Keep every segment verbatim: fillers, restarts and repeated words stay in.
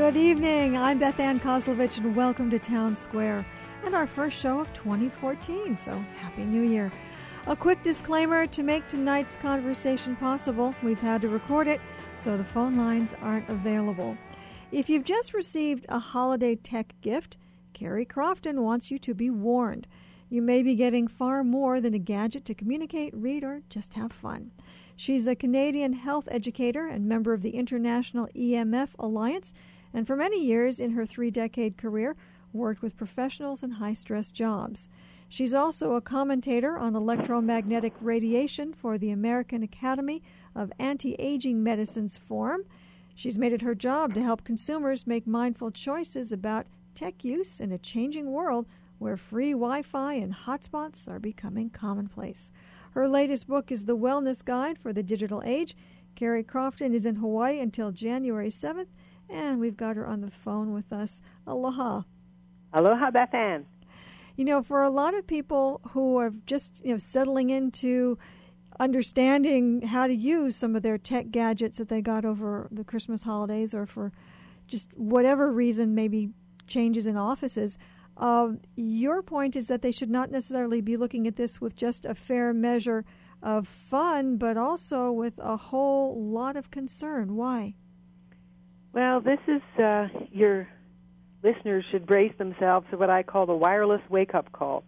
Good evening. I'm Beth Ann Kozlovich, and welcome to Town Square and our first show of twenty fourteen. So, Happy New Year. A quick disclaimer to make tonight's conversation possible. We've had to record it, so the phone lines aren't available. If you've just received a holiday tech gift, Carrie Crofton wants you to be warned. You may be getting far more than a gadget to communicate, read, or just have fun. She's a Canadian health educator and member of the International E M F Alliance, and for many years in her three-decade career, worked with professionals in high-stress jobs. She's also a commentator on electromagnetic radiation for the American Academy of Anti-Aging Medicine's Forum. She's made it her job to help consumers make mindful choices about tech use in a changing world where free Wi-Fi and hotspots are becoming commonplace. Her latest book is The Wellness Guide for the Digital Age. Carrie Crofton is in Hawaii until January seventh, and we've got her on the phone with us. Aloha. Aloha, Beth Ann. You know, for a lot of people who are just, you know, settling into understanding how to use some of their tech gadgets that they got over the Christmas holidays, or for just whatever reason, maybe changes in offices, uh, your point is that they should not necessarily be looking at this with just a fair measure of fun, but also with a whole lot of concern. Why? Well, this is uh, your listeners should brace themselves for what I call the wireless wake-up call.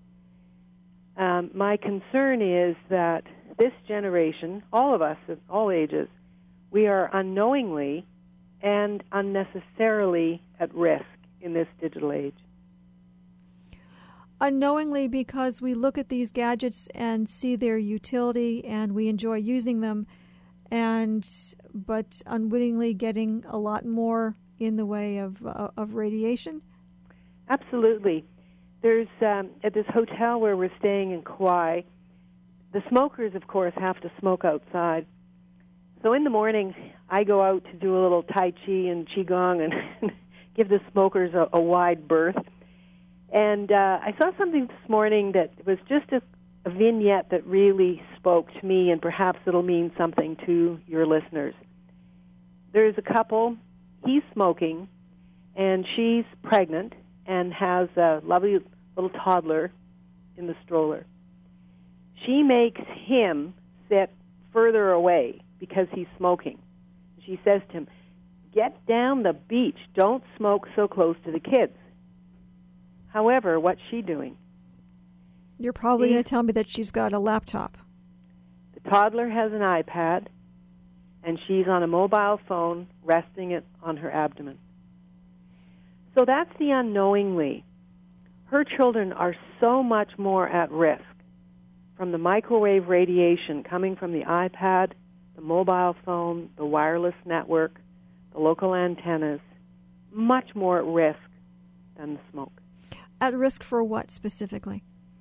Um, my concern is that this generation, all of us of all ages, we are unknowingly and unnecessarily at risk in this digital age. Unknowingly, because we look at these gadgets and see their utility and we enjoy using them, and but unwittingly getting a lot more in the way of uh, of radiation? Absolutely. There's um, at this hotel where we're staying in Kauai, the smokers, of course, have to smoke outside. So in the morning, I go out to do a little Tai Chi and Qigong and give the smokers a, a wide berth. And uh, I saw something this morning that was just a, a vignette that really spoke to me, and perhaps it'll mean something to your listeners. There's a couple. He's smoking, and she's pregnant and has a lovely little toddler in the stroller. She makes him sit further away because he's smoking. She says to him, "Get down the beach. Don't smoke so close to the kids." However, what's she doing? You're probably going to tell me that she's got a laptop. The toddler has an iPad, and she's on a mobile phone, resting it on her abdomen. So that's the unknowingly. Her children are so much more at risk from the microwave radiation coming from the iPad, the mobile phone, the wireless network, the local antennas, much more at risk than the smoke. At risk for what specifically?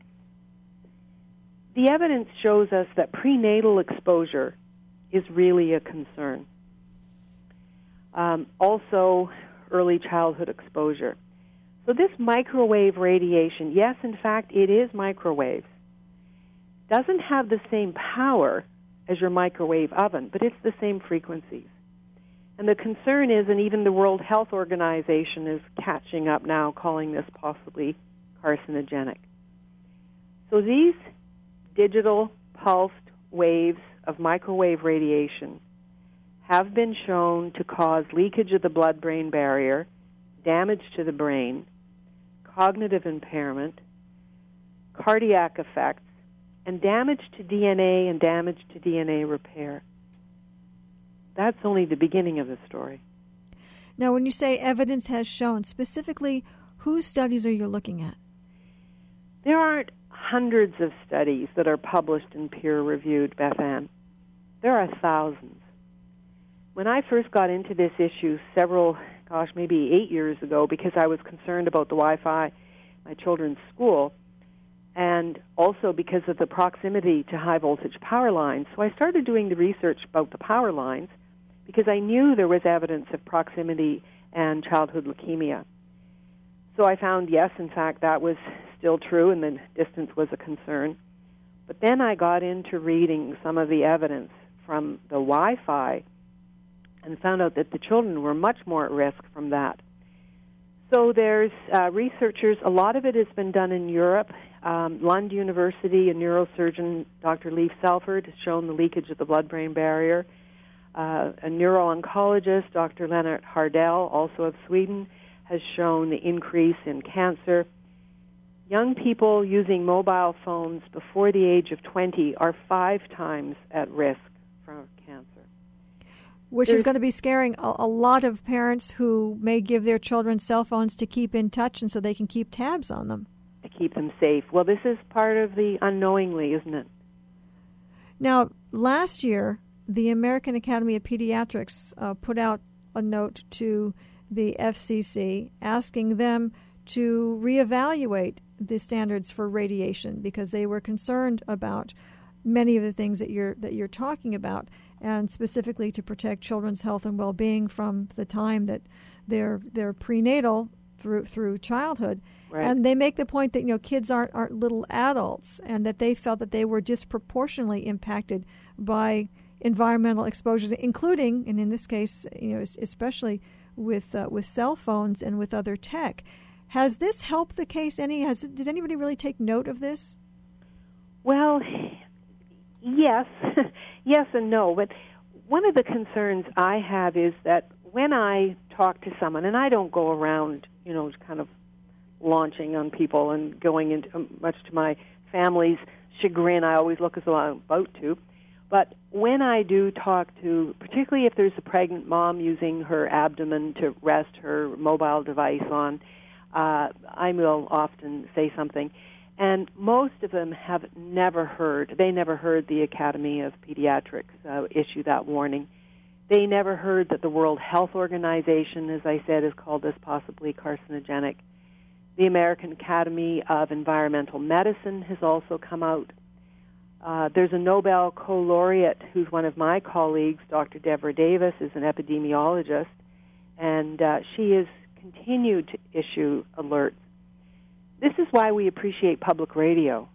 The evidence shows us that prenatal exposure is really a concern. Um, also, early childhood exposure. So this microwave radiation, yes, in fact, it is microwaves, doesn't have the same power as your microwave oven, but it's the same frequencies. And the concern is, and even the World Health Organization is catching up now, calling this possibly carcinogenic. So these digital pulsed waves of microwave radiation have been shown to cause leakage of the blood-brain barrier, damage to the brain, cognitive impairment, cardiac effects, and damage to D N A and damage to D N A repair. That's only the beginning of the story. Now, when you say evidence has shown, specifically, whose studies are you looking at? There aren't hundreds of studies that are published and peer-reviewed, Beth Ann. There are thousands. When I first got into this issue several, gosh, maybe eight years ago, because I was concerned about the Wi-Fi in my children's school, and also because of the proximity to high-voltage power lines, so I started doing the research about the power lines because I knew there was evidence of proximity and childhood leukemia. So I found, yes, in fact, that was still true, and the distance was a concern. But then I got into reading some of the evidence from the Wi-Fi and found out that the children were much more at risk from that. So there's uh, researchers, a lot of it has been done in Europe. Um, Lund University, a neurosurgeon, Doctor Leif Selford, has shown the leakage of the blood-brain barrier. Uh, a neuro-oncologist, Doctor Lennart Hardell, also of Sweden, has shown the increase in cancer. Young people using mobile phones before the age of twenty are five times at risk for cancer. Which There's, is going to be scaring a, a lot of parents who may give their children cell phones to keep in touch and so they can keep tabs on them. To keep them safe. Well, this is part of the unknowingly, isn't it? Now, last year, the American Academy of Pediatrics uh, put out a note to the F C C asking them to reevaluate the standards for radiation because they were concerned about many of the things that you're that you're talking about, and specifically to protect children's health and well-being from the time that they're they're prenatal through through childhood. Right. And they make the point that you know kids aren't aren't little adults, and that they felt that they were disproportionately impacted by environmental exposures, including, and in this case, you know, especially with uh, with cell phones and with other tech. Has this helped the case any? Has did anybody really take note of this? Well, yes, yes and no. But one of the concerns I have is that when I talk to someone, and I don't go around, you know, kind of launching on people and going into, much to my family's chagrin, I always look as though I'm about to. But when I do talk to, particularly if there's a pregnant mom using her abdomen to rest her mobile device on, uh, I will often say something. And most of them have never heard, they never heard the Academy of Pediatrics uh, issue that warning. They never heard that the World Health Organization, as I said, has called this possibly carcinogenic. The American Academy of Environmental Medicine has also come out. Uh, there's a Nobel co-laureate who's one of my colleagues, Doctor Deborah Davis, is an epidemiologist, and uh, she has continued to issue alerts. This is why we appreciate public radio,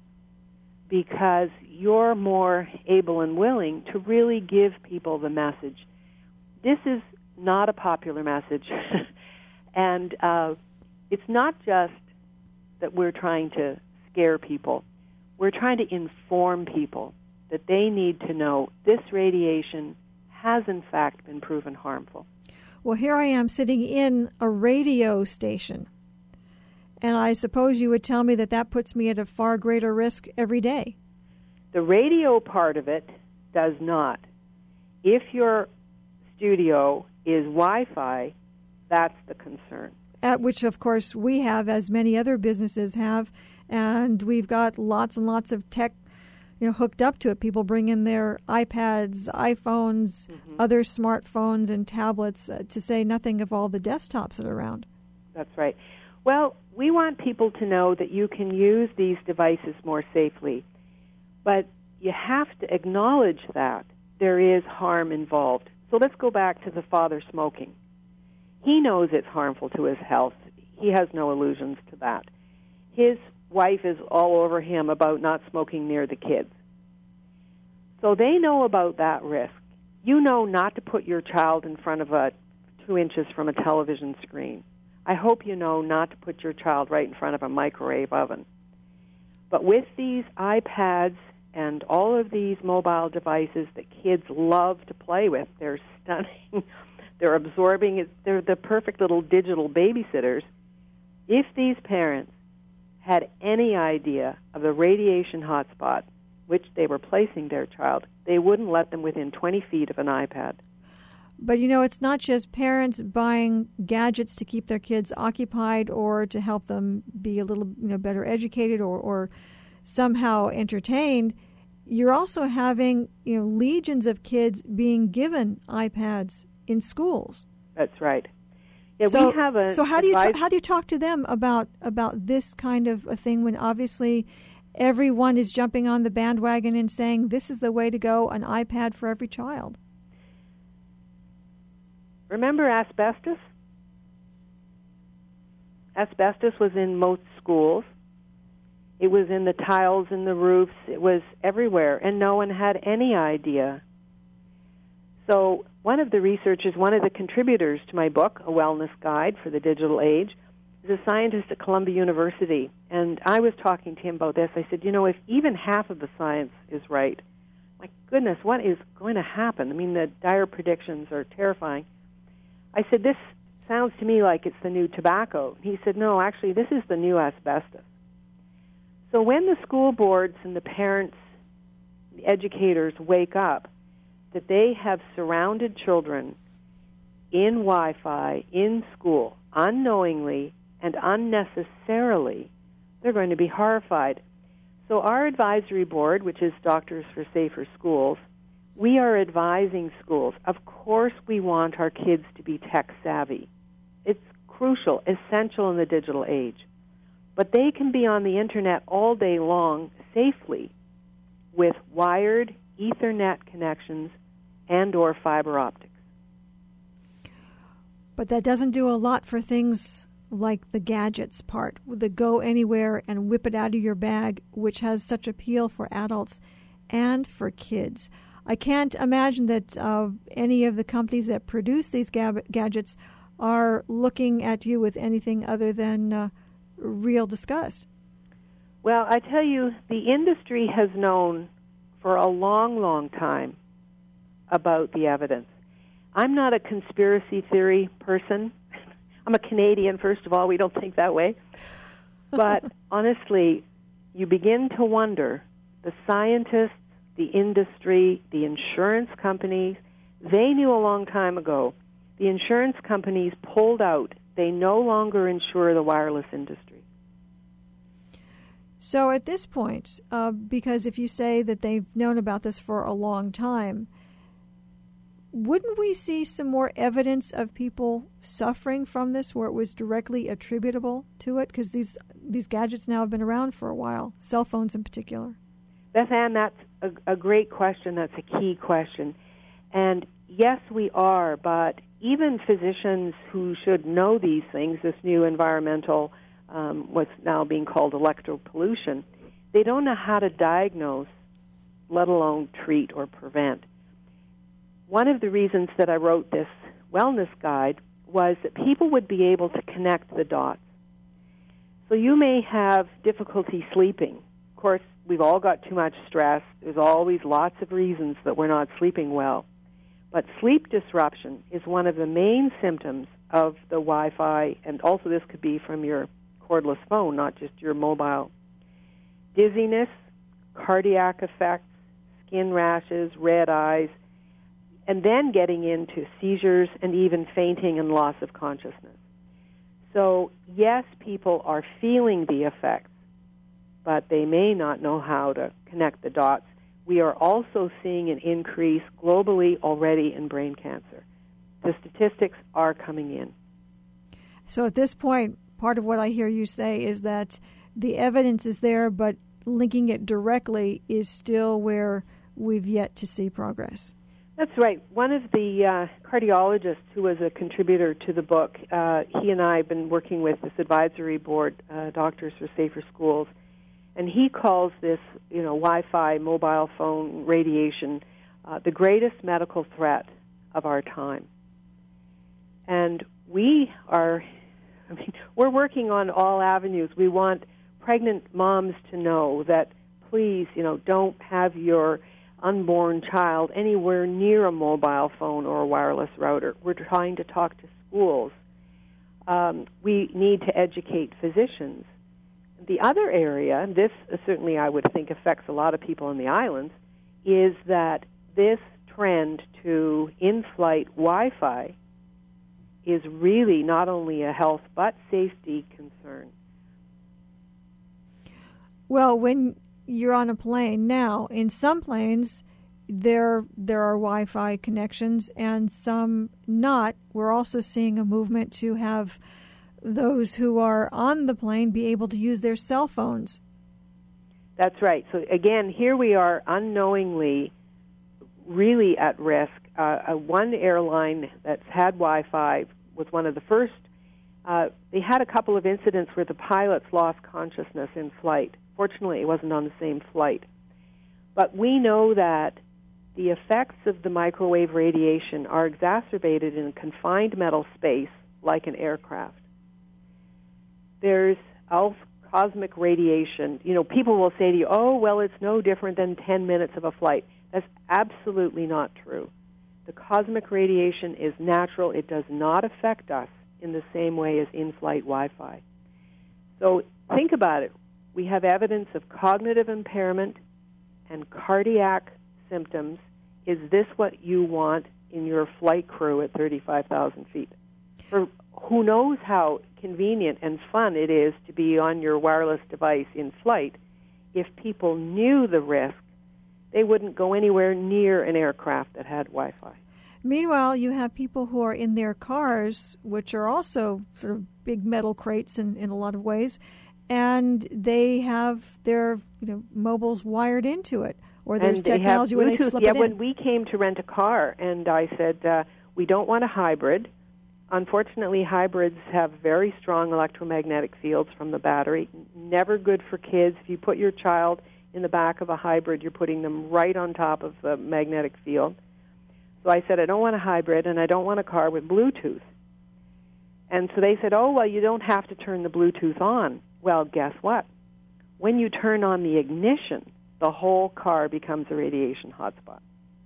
because you're more able and willing to really give people the message. This is not a popular message, and uh, it's not just that we're trying to scare people. We're trying to inform people that they need to know this radiation has, in fact, been proven harmful. Well, here I am sitting in a radio station, and I suppose you would tell me that that puts me at a far greater risk every day. The radio part of it does not. If your studio is Wi-Fi, that's the concern. At which, of course, we have, as many other businesses have, and we've got lots and lots of tech, you know, hooked up to it. People bring in their iPads, iPhones, mm-hmm. other smartphones and tablets, uh, to say nothing of all the desktops that are around. That's right. Well, we want people to know that you can use these devices more safely, but you have to acknowledge that there is harm involved. So let's go back to the father smoking. He knows it's harmful to his health. He has no illusions to that. His wife is all over him about not smoking near the kids. So they know about that risk. You know not to put your child in front of a two inches from a television screen. I hope you know not to put your child right in front of a microwave oven. But with these iPads and all of these mobile devices that kids love to play with, they're stunning. They're absorbing it. They're the perfect little digital babysitters. If these parents had any idea of the radiation hotspot which they were placing their child, they wouldn't let them within twenty feet of an iPad. But, you know, it's not just parents buying gadgets to keep their kids occupied or to help them be a little, you know, better educated or, or somehow entertained. You're also having, you know, legions of kids being given iPads in schools. That's right. Yeah, so, we have a so how do you advice- ta- how do you talk to them about about this kind of a thing when obviously everyone is jumping on the bandwagon and saying this is the way to go, an iPad for every child? Remember asbestos? Asbestos was in most schools. It was in the tiles in the roofs. It was everywhere, and no one had any idea. So one of the researchers, one of the contributors to my book, A Wellness Guide for the Digital Age, is a scientist at Columbia University. And I was talking to him about this. I said, you know, if even half of the science is right, my goodness, what is going to happen? I mean, the dire predictions are terrifying. I said, this sounds to me like it's the new tobacco. He said, no, actually, this is the new asbestos. So when the school boards and the parents, the educators wake up, that they have surrounded children in Wi-Fi, in school, unknowingly and unnecessarily, they're going to be horrified. So our advisory board, which is Doctors for Safer Schools, we are advising schools. Of course we want our kids to be tech-savvy. It's crucial, essential in the digital age. But they can be on the Internet all day long safely with wired Ethernet connections and or fiber optics. But that doesn't do a lot for things like the gadgets part, the go anywhere and whip it out of your bag, which has such appeal for adults and for kids. I can't imagine that uh, any of the companies that produce these gab- gadgets are looking at you with anything other than uh, real disgust. Well, I tell you, the industry has known for a long, long time about the evidence. I'm not a conspiracy theory person. I'm a Canadian, first of all. We don't think that way. But honestly, you begin to wonder, the scientists, the industry, the insurance companies, they knew a long time ago. The insurance companies pulled out. They no longer insure the wireless industry. So at this point, uh, because if you say that they've known about this for a long time, wouldn't we see some more evidence of people suffering from this where it was directly attributable to it? Because these these gadgets now have been around for a while, cell phones in particular. Beth Ann, that's a, a great question. That's a key question. And yes, we are, but even physicians who should know these things, this new environmental, um, what's now being called electropollution, they don't know how to diagnose, let alone treat or prevent. One of the reasons that I wrote this wellness guide was that people would be able to connect the dots. So you may have difficulty sleeping. Of course, we've all got too much stress. There's always lots of reasons that we're not sleeping well. But sleep disruption is one of the main symptoms of the Wi-Fi, and also this could be from your cordless phone, not just your mobile. Dizziness, cardiac effects, skin rashes, red eyes, and then getting into seizures and even fainting and loss of consciousness. So, yes, people are feeling the effects, but they may not know how to connect the dots. We are also seeing an increase globally already in brain cancer. The statistics are coming in. So at this point, part of what I hear you say is that the evidence is there, but linking it directly is still where we've yet to see progress. That's right. One of the uh, cardiologists who was a contributor to the book, uh, he and I have been working with this advisory board, uh, Doctors for Safer Schools, and he calls this, you know, Wi-Fi, mobile phone radiation, uh, the greatest medical threat of our time. And we are, I mean, we're working on all avenues. We want pregnant moms to know that, please, you know, don't have your unborn child anywhere near a mobile phone or a wireless router. We're trying to talk to schools. Um, we need to educate physicians. The other area, and this uh, certainly I would think affects a lot of people in the islands, is that this trend to in-flight Wi-Fi is really not only a health but safety concern. Well, when you're on a plane now, in some planes there there are Wi-Fi connections and some not. We're also seeing a movement to have those who are on the plane be able to use their cell phones. That's right. So again, here we are unknowingly really at risk. Uh, uh, one airline that's had Wi-Fi was one of the first. Uh, they had a couple of incidents where the pilots lost consciousness in flight. Fortunately, it wasn't on the same flight. But we know that the effects of the microwave radiation are exacerbated in a confined metal space like an aircraft. There's also cosmic radiation. You know, people will say to you, oh, well, it's no different than ten minutes of a flight. That's absolutely not true. The cosmic radiation is natural. It does not affect us in the same way as in-flight Wi-Fi. So think about it. We have evidence of cognitive impairment and cardiac symptoms. Is this what you want in your flight crew at thirty-five thousand feet? For who knows how convenient and fun it is to be on your wireless device in flight. If people knew the risk, they wouldn't go anywhere near an aircraft that had Wi-Fi. Meanwhile, you have people who are in their cars, which are also sort of big metal crates in, in a lot of ways, and they have their you know mobiles wired into it, or there's and technology they have where they slip yeah, it in. when we came to rent a car, and I said, uh, we don't want a hybrid. Unfortunately, hybrids have very strong electromagnetic fields from the battery. Never good for kids. If you put your child in the back of a hybrid, you're putting them right on top of the magnetic field. So I said, I don't want a hybrid, and I don't want a car with Bluetooth. And so they said, oh, well, you don't have to turn the Bluetooth on. Well, guess what? When you turn on the ignition, the whole car becomes a radiation hotspot.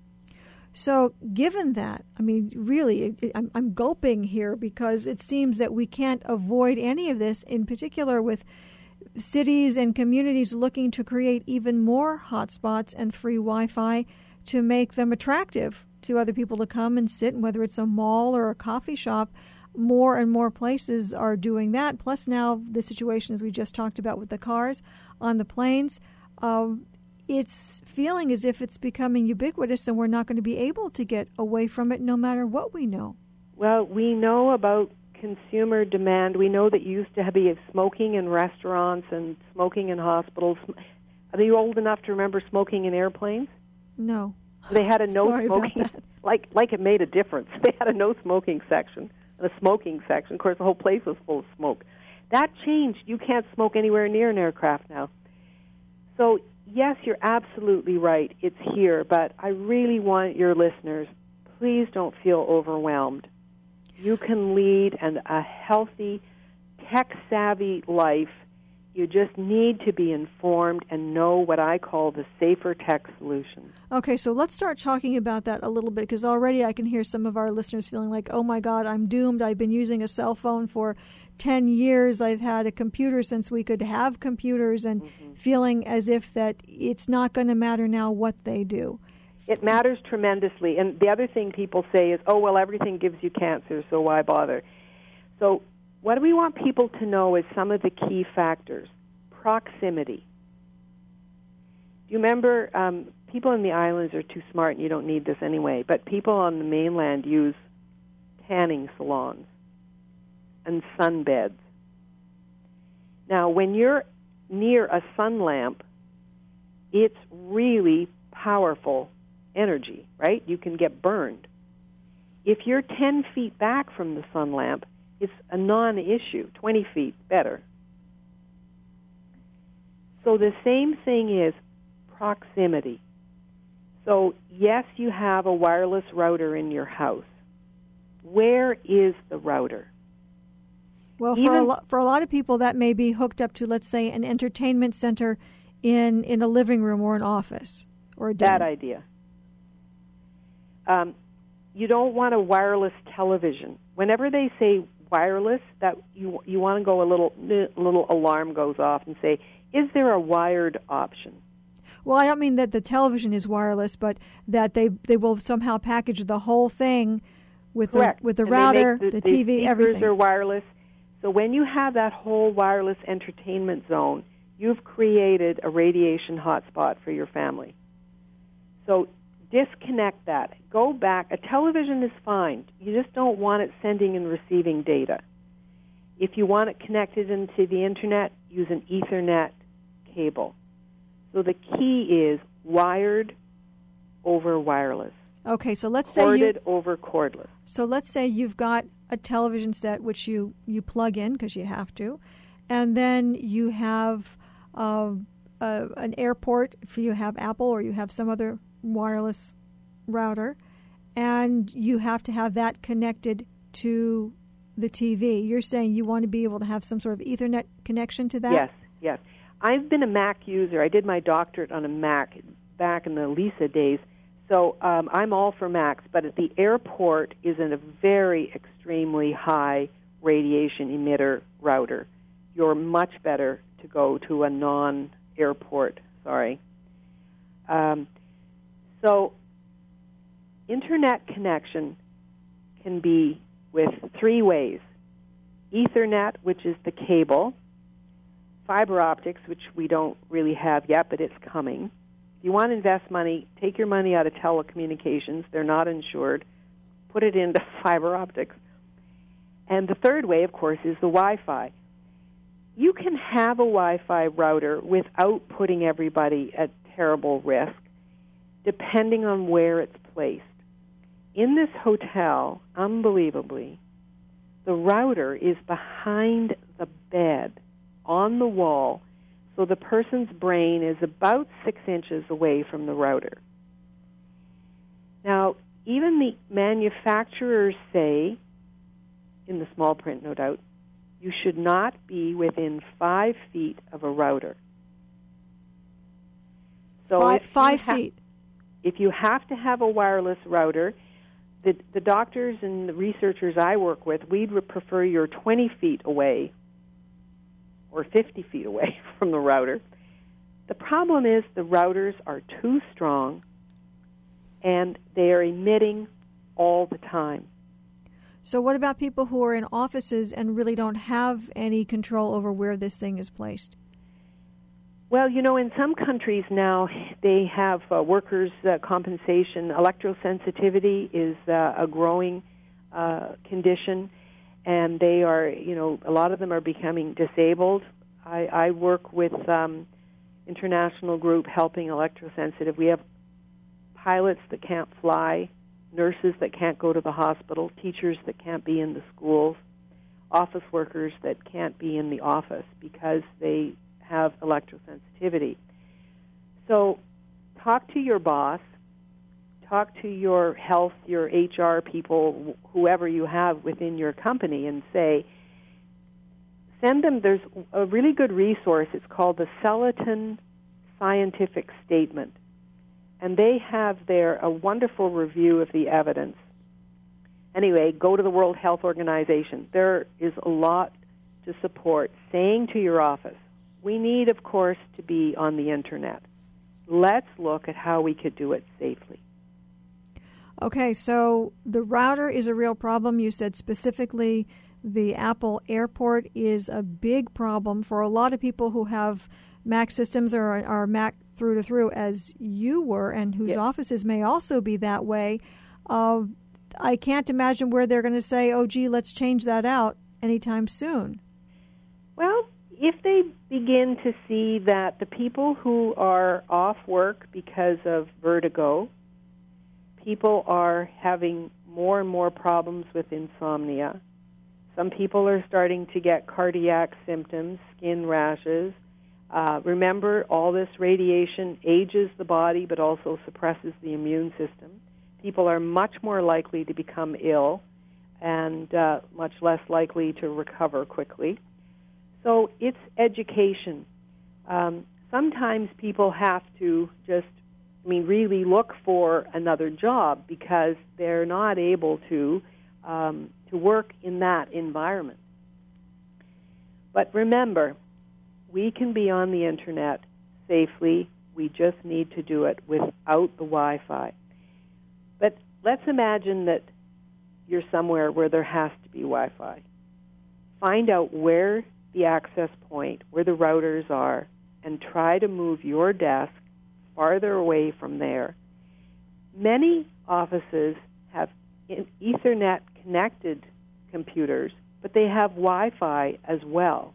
So given that, I mean, really, it, it, I'm, I'm gulping here because it seems that we can't avoid any of this, in particular with cities and communities looking to create even more hotspots and free Wi-Fi to make them attractive to other people to come and sit, and whether it's a mall or a coffee shop, more and more places are doing that. Plus now the situation, as we just talked about with the cars on the planes, um, it's feeling as if it's becoming ubiquitous and we're not going to be able to get away from it no matter what we know. Well, we know about consumer demand. We know that used to be smoking in restaurants and smoking in hospitals. Are you old enough to remember smoking in airplanes? No. They had a no Sorry smoking, about that. like like it made a difference. They had a no smoking section and a smoking section. Of course, the whole place was full of smoke. That changed. You can't smoke anywhere near an aircraft now. So, yes, you're absolutely right. It's here, but I really want your listeners, please don't feel overwhelmed. You can lead an, a healthy, tech-savvy life. You just need to be informed and know what I call the safer tech solutions. Okay, so let's start talking about that a little bit, because already I can hear some of our listeners feeling like, oh my God, I'm doomed. I've been using a cell phone for ten years. I've had a computer since we could have computers, and mm-hmm. feeling as if that it's not going to matter now what they do. It matters tremendously. And the other thing people say is, oh, well, everything gives you cancer, so why bother? So what we want people to know is some of the key factors. Proximity. Do you remember, um, people in the islands are too smart and you don't need this anyway, but people on the mainland use tanning salons and sunbeds. Now, when you're near a sun lamp, it's really powerful energy, right? You can get burned. If you're ten feet back from the sun lamp, it's a non-issue. twenty feet, better. So the same thing is proximity. So, yes, you have a wireless router in your house. Where is the router? Well, for a, lo- for a lot of people, that may be hooked up to, let's say, an entertainment center in, in a living room or an office or a den. Bad idea. Um, you don't want a wireless television. Whenever they say wireless, that you you want to go a little a little alarm goes off and say, is there a wired option? Well, I don't mean that the television is wireless, but that they, they will somehow package the whole thing with the, with the and router, the, the, the T V, speakers everything. Are wireless. So when you have that whole wireless entertainment zone, you've created a radiation hotspot for your family. So disconnect that. Go back. A television is fine. You just don't want it sending and receiving data. If you want it connected into the Internet, use an Ethernet cable. So the key is wired over wireless. Okay, so let's Corded say you, over cordless. So let's say you've got a television set which you, you plug in because you have to, and then you have uh, uh, an airport if you have Apple or you have some other wireless router, and you have to have that connected to the T V. You're saying you want to be able to have some sort of Ethernet connection to that? Yes, yes. I've been a Mac user. I did my doctorate on a Mac back in the Lisa days, so um, I'm all for Macs, but at the airport is in a very extremely high radiation emitter router. You're much better to go to a non-airport, sorry. Um, so Internet connection can be with three ways. Ethernet, which is the cable. Fiber optics, which we don't really have yet, but it's coming. If you want to invest money, take your money out of telecommunications. They're not insured. Put it into fiber optics. And the third way, of course, is the Wi-Fi. You can have a Wi-Fi router without putting everybody at terrible risk, depending on where it's placed. In this hotel, unbelievably, the router is behind the bed on the wall, so the person's brain is about six inches away from the router. Now, even the manufacturers say, in the small print, no doubt, you should not be within five feet of a router. So five if five ha- feet. If you have to have a wireless router, the, the doctors and the researchers I work with, we'd prefer you're twenty feet away or fifty feet away from the router. The problem is the routers are too strong and they are emitting all the time. So what about people who are in offices and really don't have any control over where this thing is placed? Well, you know, in some countries now, they have uh, workers' uh, compensation. Electrosensitivity is uh, a growing uh, condition, and they are, you know, a lot of them are becoming disabled. I, I work with um, international group helping electrosensitive. We have pilots that can't fly, nurses that can't go to the hospital, teachers that can't be in the schools, office workers that can't be in the office because they have electrosensitivity. So talk to your boss, talk to your health, your H R people, whoever you have within your company, and say, send them, there's a really good resource. It's called the Celoton Scientific Statement. And they have there a wonderful review of the evidence. Anyway, go to the World Health Organization. There is a lot to support saying to your office, we need, of course, to be on the Internet. Let's look at how we could do it safely. Okay, so the router is a real problem. You said specifically the Apple Airport is a big problem for a lot of people who have Mac systems or are Mac through to through, as you were, and whose yes. offices may also be that way. Uh, I can't imagine where they're going to say, oh, gee, let's change that out anytime soon. Well, if they begin to see that the people who are off work because of vertigo, people are having more and more problems with insomnia. Some people are starting to get cardiac symptoms, skin rashes. Uh, remember, all this radiation ages the body but also suppresses the immune system. People are much more likely to become ill and uh, much less likely to recover quickly. So it's education. Um, sometimes people have to just, I mean, really look for another job because they're not able to um, to work in that environment. But remember, we can be on the Internet safely. We just need to do it without the Wi-Fi. But let's imagine that you're somewhere where there has to be Wi-Fi. Find out where the access point, where the routers are, and try to move your desk farther away from there. Many offices have Ethernet-connected computers, but they have Wi-Fi as well.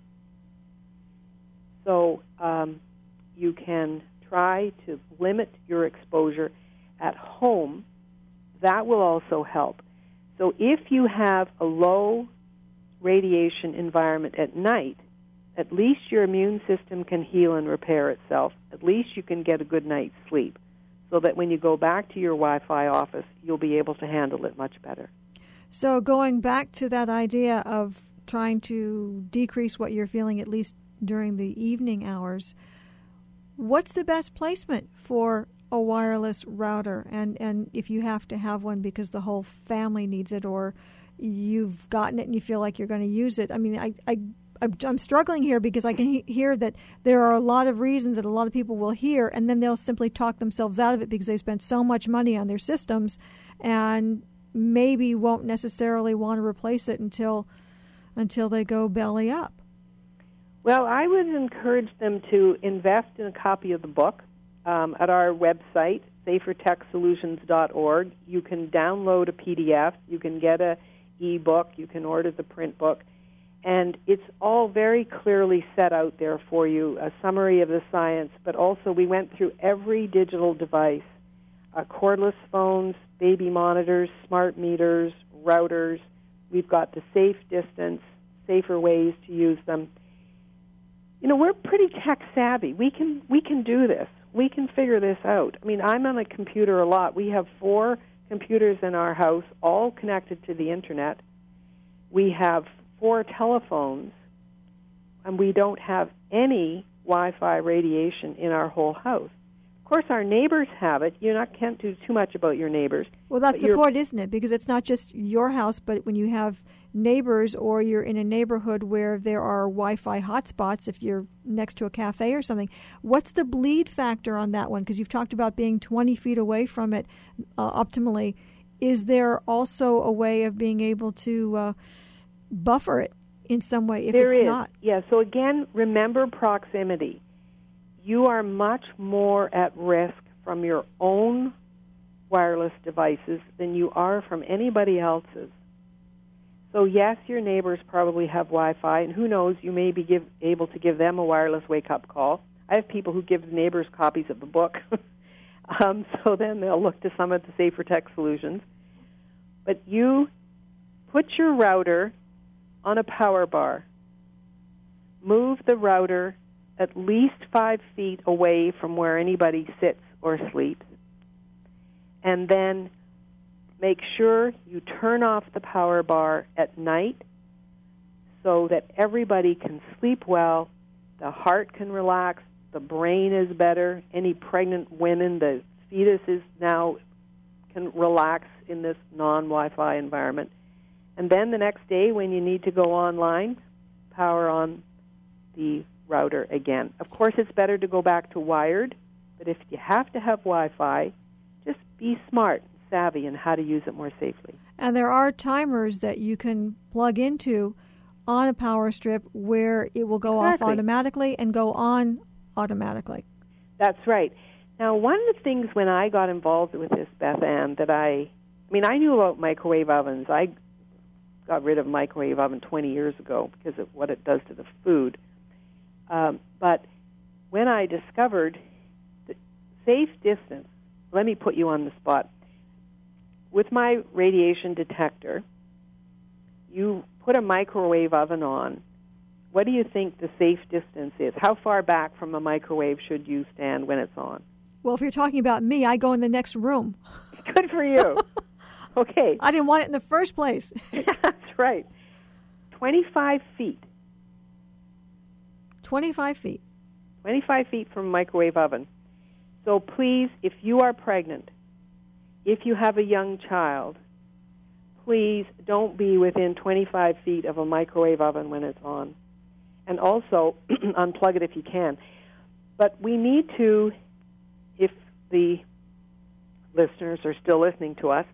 So um, you can try to limit your exposure at home. That will also help. So if you have a low radiation environment at night, at least your immune system can heal and repair itself. At least you can get a good night's sleep. so that when you go back to your Wi-Fi office, you'll be able to handle it much better. So going back to that idea of trying to decrease what you're feeling, at least during the evening hours, what's the best placement for a wireless router? And, and if you have to have one because the whole family needs it, or you've gotten it and you feel like you're going to use it. I mean, I, I, I'm struggling here because I can he- hear that there are a lot of reasons that a lot of people will hear, and then they'll simply talk themselves out of it because they spent so much money on their systems and maybe won't necessarily want to replace it until until they go belly up. Well, I would encourage them to invest in a copy of the book. Um, at our website, safer tech solutions dot org, you can download a P D F, you can get a e-book, you can order the print book, and it's all very clearly set out there for you, a summary of the science, but also we went through every digital device, uh, cordless phones, baby monitors, smart meters, routers. We've got the safe distance, safer ways to use them. You know, we're pretty tech savvy. We can we can do this. We can figure this out. I mean, I'm on a computer a lot. We have four computers in our house, all connected to the Internet. We have four telephones, and we don't have any Wi-Fi radiation in our whole house. Of course, our neighbors have it. You not can't do too much about your neighbors. Well, that's the point, isn't it? Because it's not just your house, but when you have neighbors or you're in a neighborhood where there are Wi-Fi hotspots, if you're next to a cafe or something, what's the bleed factor on that one? Because you've talked about being twenty feet away from it uh, optimally. Is there also a way of being able to uh, buffer it in some way if there it's is. not? Yeah, so again, remember proximity. You are much more at risk from your own wireless devices than you are from anybody else's. So yes, your neighbors probably have Wi-Fi, and who knows, you may be give, able to give them a wireless wake-up call. I have people who give neighbors copies of the book, um, so then they'll look to some of the Safer Tech Solutions. But you put your router on a power bar. Move the router at least five feet away from where anybody sits or sleeps, and then make sure you turn off the power bar at night so that everybody can sleep well, the heart can relax, the brain is better. Any pregnant women, the fetus is now can relax in this non-Wi-Fi environment. And then the next day when you need to go online, power on the router again. Of course, it's better to go back to wired, but if you have to have Wi-Fi, just be smart, savvy in how to use it more safely. And there are timers that you can plug into on a power strip where it will go exactly. off automatically and go on automatically. That's right. Now, one of the things when I got involved with this, Beth Ann, that I, I mean, I knew about microwave ovens. I got rid of a microwave oven twenty years ago because of what it does to the food. Um, but when I discovered the safe distance, let me put you on the spot. With my radiation detector, you put a microwave oven on. What do you think the safe distance is? How far back from a microwave should you stand when it's on? Well, if you're talking about me, I go in the next room. Good for you. Okay. I didn't want it in the first place. That's right. twenty-five feet. twenty-five feet. twenty-five feet from a microwave oven. So please, if you are pregnant, if you have a young child, please don't be within twenty-five feet of a microwave oven when it's on. And also, unplug it if you can. But we need to, if the listeners are still listening to us,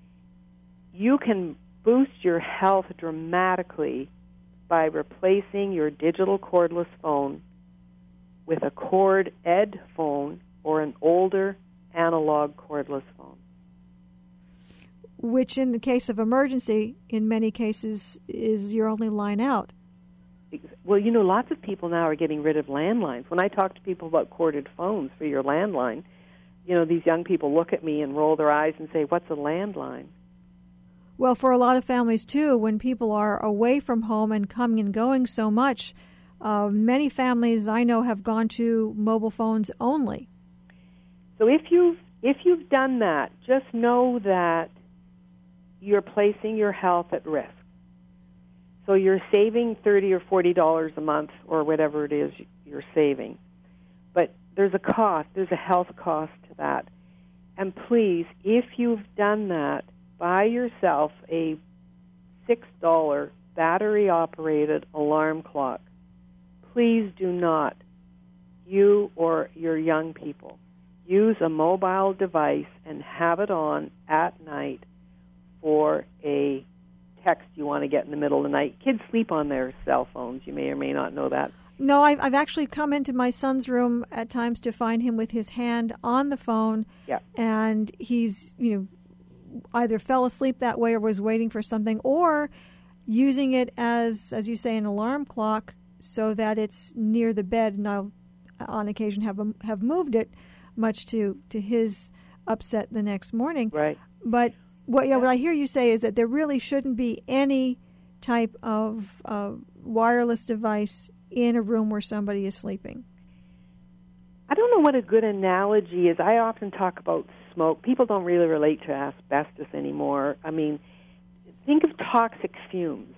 you can boost your health dramatically by replacing your digital cordless phone with a cord Ed phone or an older analog cordless phone. Which, in the case of emergency, in many cases, is your only line out. Well, you know, lots of people now are getting rid of landlines. When I talk to people about corded phones for your landline, you know, these young people look at me and roll their eyes and say, what's a landline? Well, for a lot of families, too, when people are away from home and coming and going so much, uh, many families I know have gone to mobile phones only. So if you If you've done that, just know that you're placing your health at risk. So you're saving thirty or forty dollars a month or whatever it is you're saving. But there's a cost, there's a health cost to that. And please, if you've done that, buy yourself a six dollar battery-operated alarm clock. Please do not, you or your young people, use a mobile device and have it on at night for a text you want to get in the middle of the night. Kids sleep on their cell phones. You may or may not know that. No, I've, I've actually come into my son's room at times to find him with his hand on the phone. Yeah. And he's, you know, either fell asleep that way or was waiting for something, or using it as, as you say, an alarm clock so that it's near the bed. And I'll, on occasion, have have moved it, much to, to his upset the next morning. Right. But what, yeah, what I hear you say is that there really shouldn't be any type of uh, wireless device in a room where somebody is sleeping. I don't know what a good analogy is. I often talk about smoke. People don't really relate to asbestos anymore. I mean, think of toxic fumes.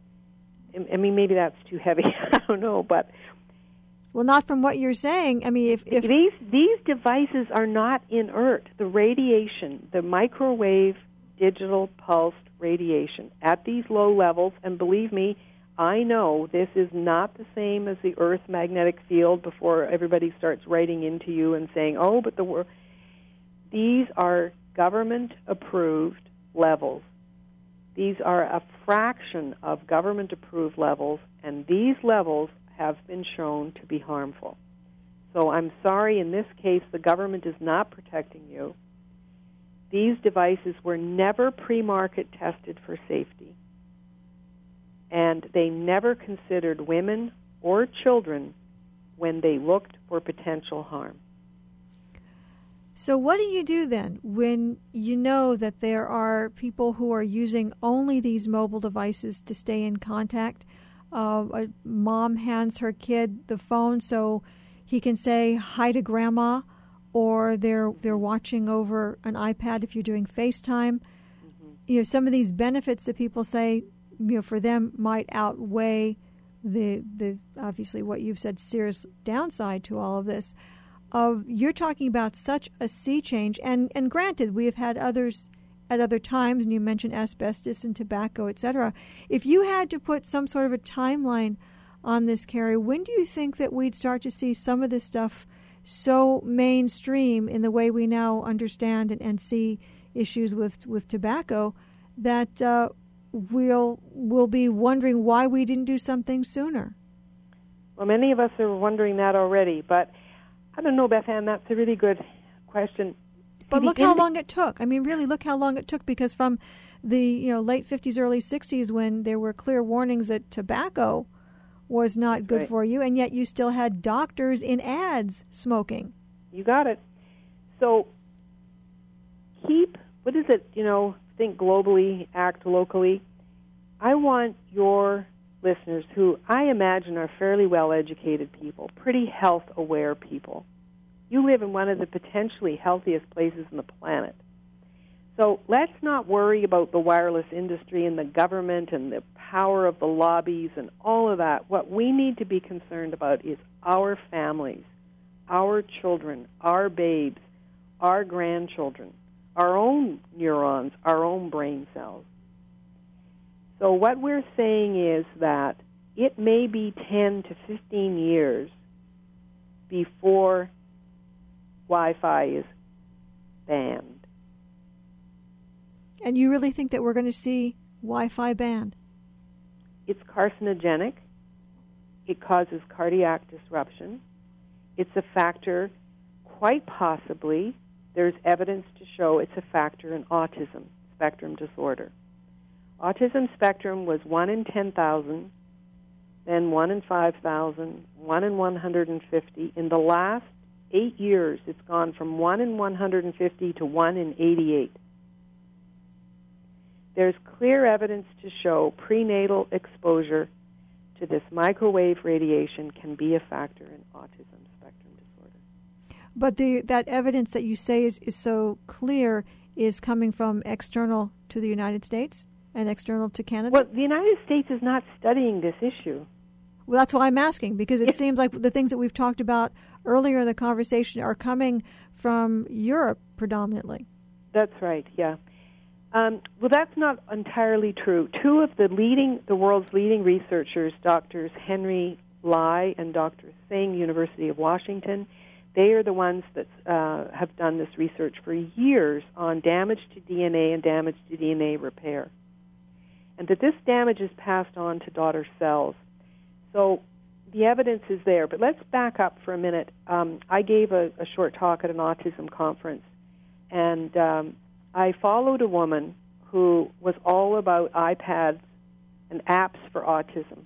I mean, maybe that's too heavy. I don't know, but well, not from what you're saying. I mean, if, if these these devices are not inert, the radiation, the microwave digital pulsed radiation at these low levels, and believe me, I know this is not the same as the Earth's magnetic field before everybody starts writing into you and saying, oh, but the wor-. These are government-approved levels. These are a fraction of government-approved levels, and these levels have been shown to be harmful. So I'm sorry, in this case, the government is not protecting you. These devices were never pre-market tested for safety, and they never considered women or children when they looked for potential harm. So what do you do then when you know that there are people who are using only these mobile devices to stay in contact? Uh, a mom hands her kid the phone so he can say hi to grandma, or they're they're watching over an iPad if you're doing FaceTime. Mm-hmm. You know, some of these benefits that people say, you know, for them might outweigh the the obviously what you've said, serious downside to all of this. Uh, you're talking about such a sea change, and, and granted, we have had others at other times, and you mentioned asbestos and tobacco, et cetera. If you had to put some sort of a timeline on this, Carrie, when do you think that we'd start to see some of this stuff so mainstream in the way we now understand and, and see issues with, with tobacco that uh, we'll we'll be wondering why we didn't do something sooner? Well, many of us are wondering that already, but I don't know, Beth Ann, that's a really good question. But look how long it took. I mean, really, look how long it took, because from the you know late fifties, early sixties, when there were clear warnings that tobacco was not good right. for you, and yet you still had doctors in ads smoking. You got it. So keep, what is it, you know, think globally, act locally. I want your listeners, who I imagine are fairly well-educated people, pretty health-aware people. You live in one of the potentially healthiest places on the planet. So let's not worry about the wireless industry and the government and the power of the lobbies and all of that. What we need to be concerned about is our families, our children, our babes, our grandchildren, our own neurons, our own brain cells. So what we're saying is that it may be ten to fifteen years before Wi-Fi is banned. And you really think that we're going to see Wi-Fi banned? It's carcinogenic. It causes cardiac disruption. It's a factor, quite possibly, there's evidence to show it's a factor in autism spectrum disorder. Autism spectrum was one in ten thousand, then one in five thousand, one in one hundred fifty. In the last eight years, it's gone from one in one hundred fifty to one in eighty-eight. There's clear evidence to show prenatal exposure to this microwave radiation can be a factor in autism spectrum disorder. But the that evidence that you say is, is so clear is coming from external to the United States and external to Canada? Well, the United States is not studying this issue. Well, that's why I'm asking, because it seems like the things that we've talked about earlier in the conversation are coming from Europe predominantly. That's right, yeah. Um, well, that's not entirely true. Two of the leading, the world's leading researchers, Doctors Henry Lai and Doctor Singh, University of Washington, they are the ones that uh, have done this research for years on damage to D N A and damage to D N A repair. And that this damage is passed on to daughter cells. So the evidence is there. But let's back up for a minute. Um, I gave a, a short talk at an autism conference, and um, I followed a woman who was all about iPads and apps for autism.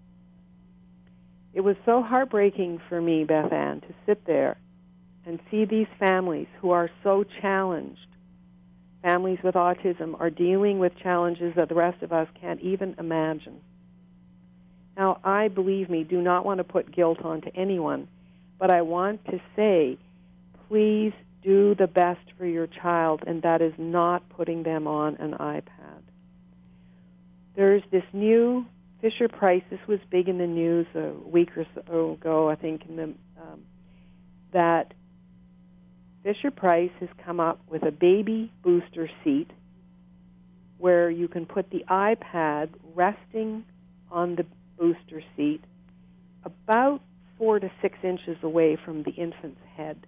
It was so heartbreaking for me, Beth Ann, to sit there and see these families who are so challenged. Families with autism are dealing with challenges that the rest of us can't even imagine. Now, I, believe me, do not want to put guilt onto anyone, but I want to say, please do the best for your child, and that is not putting them on an iPad. There's this new Fisher-Price. This was big in the news a week or so ago, I think, in the, um, that Fisher-Price has come up with a baby booster seat where you can put the iPad resting on the booster seat about four to six inches away from the infant's head.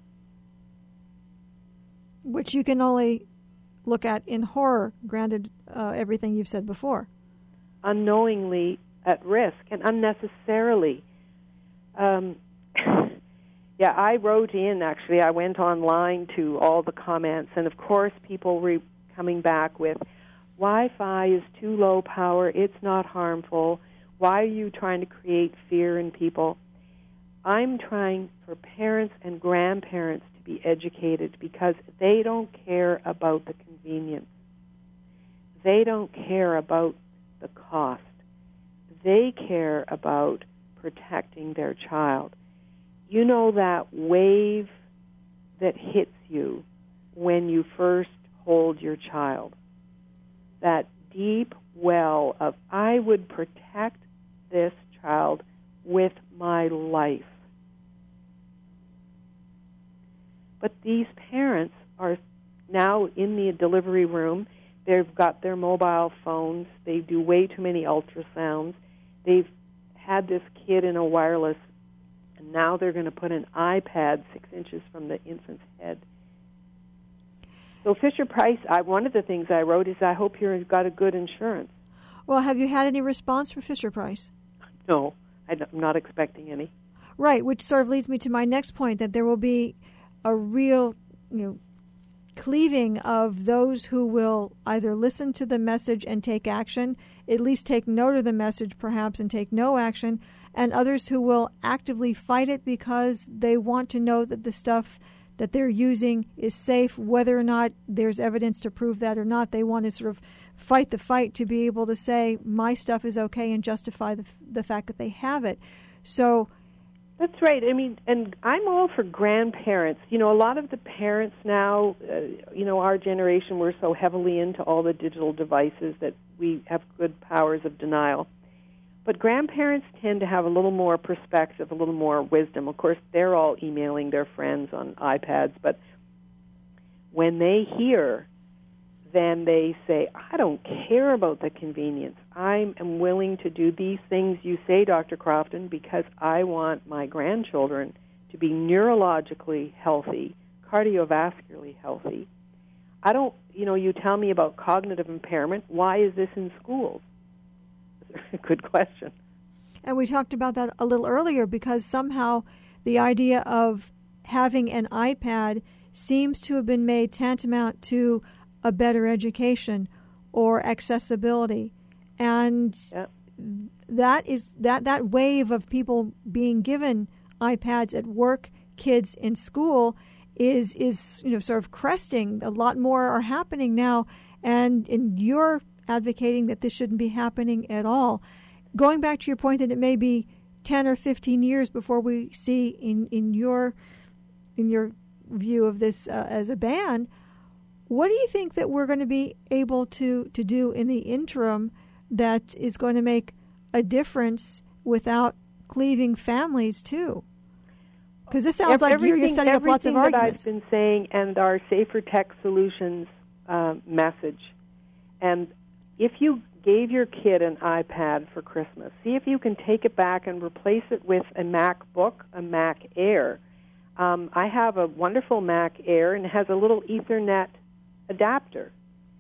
Which you can only look at in horror, granted uh, everything you've said before. Unknowingly at risk and unnecessarily. Um, yeah, I wrote in, actually, I went online to all the comments, and of course people were coming back with, Wi-Fi is too low power, it's not harmful, why are you trying to create fear in people? I'm trying for parents and grandparents to be educated because they don't care about the convenience. They don't care about the cost. They care about protecting their child. You know that wave that hits you when you first hold your child, that deep well of, I would protect this child with my life. But these parents are now in the delivery room. They've got their mobile phones. They do way too many ultrasounds. They've had this kid in a wireless, and now they're going to put an iPad six inches from the infant's head. So Fisher-Price, I, one of the things I wrote is, I hope you've got a good insurance. Well, have you had any response from Fisher-Price? No, I'm not expecting any. Right, which sort of leads me to my next point, that there will be a real, you know, cleaving of those who will either listen to the message and take action, at least take note of the message perhaps and take no action, and others who will actively fight it because they want to know that the stuff that they're using is safe, whether or not there's evidence to prove that or not. They want to sort of fight the fight to be able to say my stuff is okay and justify the, the fact that they have it. So that's right. I mean, and I'm all for grandparents. You know, a lot of the parents now, uh, you know, our generation, we're so heavily into all the digital devices that we have good powers of denial. But grandparents tend to have a little more perspective, a little more wisdom. Of course, they're all emailing their friends on iPads, but when they hear, then they say, I don't care about the convenience. I am willing to do these things you say, Doctor Crofton, because I want my grandchildren to be neurologically healthy, cardiovascularly healthy. I don't, you know, you tell me about cognitive impairment. Why is this in schools? Good question. And we talked about that a little earlier because somehow the idea of having an iPad seems to have been made tantamount to a better education or accessibility. And yep. that is that, that wave of people being given iPads at work, kids in school is is you know sort of cresting. A lot more are happening now, and and you're advocating that this shouldn't be happening at all. Going back to your point that it may be ten or fifteen years before we see in, in your in your view of this uh, as a ban. What do you think that we're going to be able to, to do in the interim that is going to make a difference without cleaving families too? Because this sounds like you're, you're setting up lots of arguments. Everything that I've been saying and our Safer Tech Solutions uh, message. And if you gave your kid an iPad for Christmas, see if you can take it back and replace it with a MacBook, a Mac Air. Um, I have a wonderful Mac Air, and it has a little Ethernet adapter.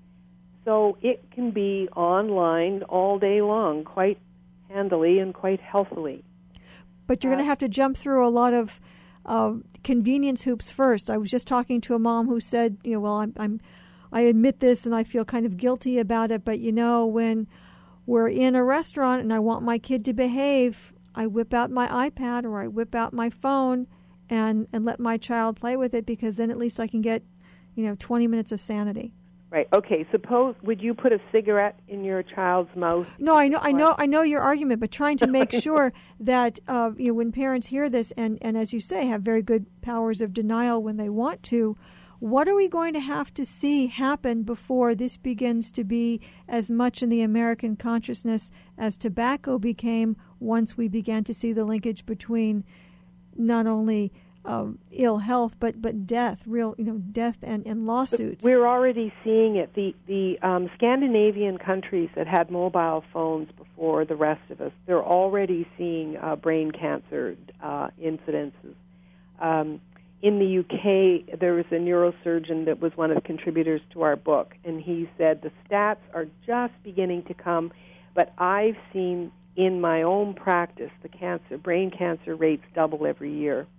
So it can be online all day long, quite handily and quite healthily. But you're uh, going to have to jump through a lot of uh, convenience hoops first. I was just talking to a mom who said, you know, well, I'm, I'm, I admit this and I feel kind of guilty about it, but, you know, when we're in a restaurant and I want my kid to behave, I whip out my iPad or I whip out my phone and, and let my child play with it, because then at least I can get, you know, twenty minutes of sanity. Right. Okay. Suppose, would you put a cigarette in your child's mouth? No, I know, I know, I know your argument, but trying to make sure that uh, you know, when parents hear this and, and, as you say, have very good powers of denial when they want to, what are we going to have to see happen before this begins to be as much in the American consciousness as tobacco became once we began to see the linkage between not only Um, ill health, but but death, real you know, death and, and lawsuits. But we're already seeing it. The the um, Scandinavian countries that had mobile phones before the rest of us, they're already seeing uh, brain cancer uh, incidences. Um, in the U K, there was a neurosurgeon that was one of the contributors to our book, and he said the stats are just beginning to come, but I've seen in my own practice the cancer, brain cancer rates double every year.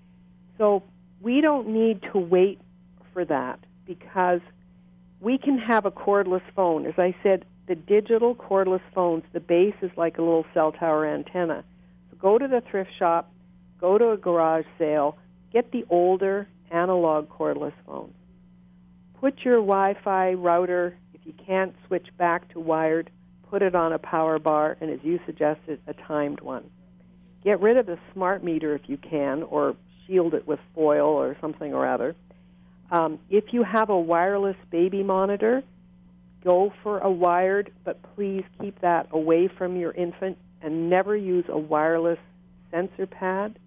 So we don't need to wait for that, because we can have a cordless phone. As I said, the digital cordless phones, the base is like a little cell tower antenna. So go to the thrift shop, go to a garage sale, get the older analog cordless phones. Put your Wi-Fi router, if you can't switch back to wired, put it on a power bar, and as you suggested, a timed one. Get rid of the smart meter if you can, or shield it with foil or something or other. Um, if you have a wireless baby monitor, go for a wired, but please keep that away from your infant and never use a wireless sensor pad.